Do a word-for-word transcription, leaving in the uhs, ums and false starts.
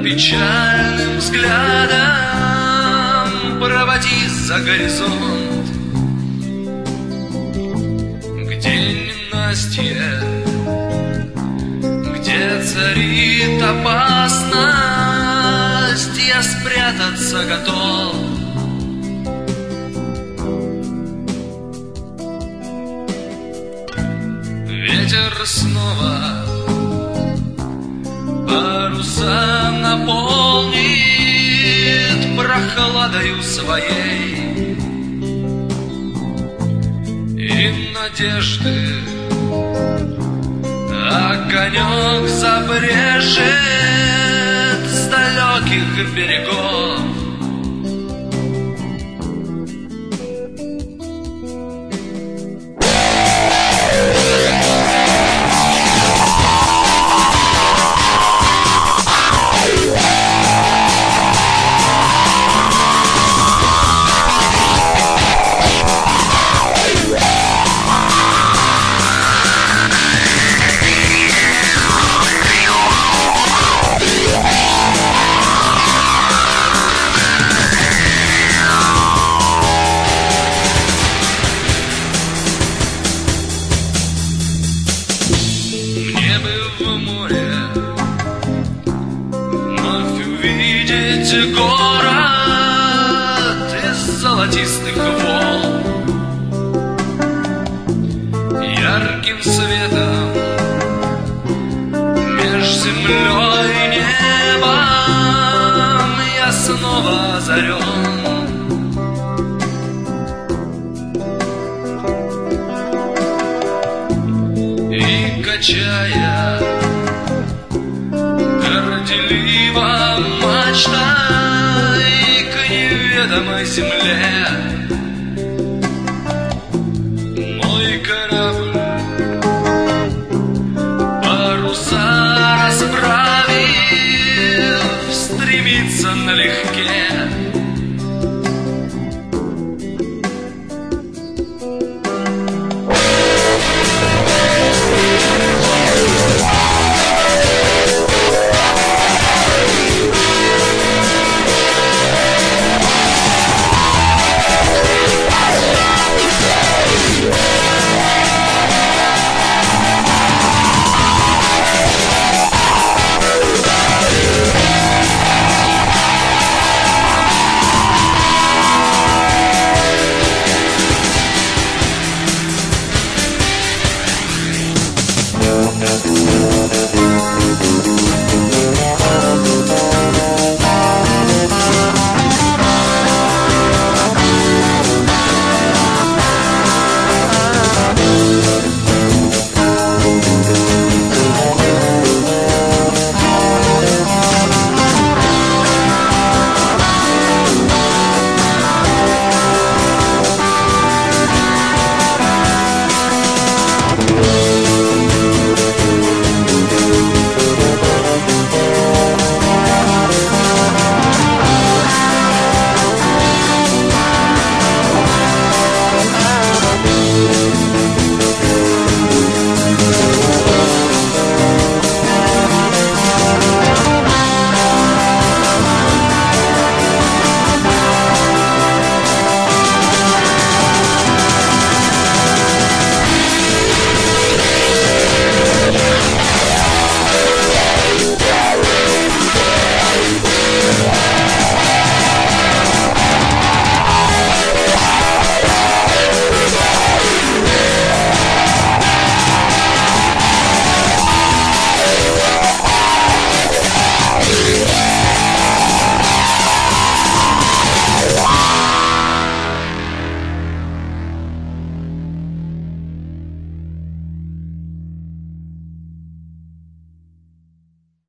Печальным взглядом проводи за горизонт, где ненастье, где царит опасность, я спрятаться готов. Ветер снова паруса наполнит прохладою своей, и надежды огонек забрежет с далеких берегов. В море вновь увидеть город из золотистых волн, ярким светом меж землей и небом я снова озарен. И качая горделиво мачтой к неведомой земле, мой корабль паруса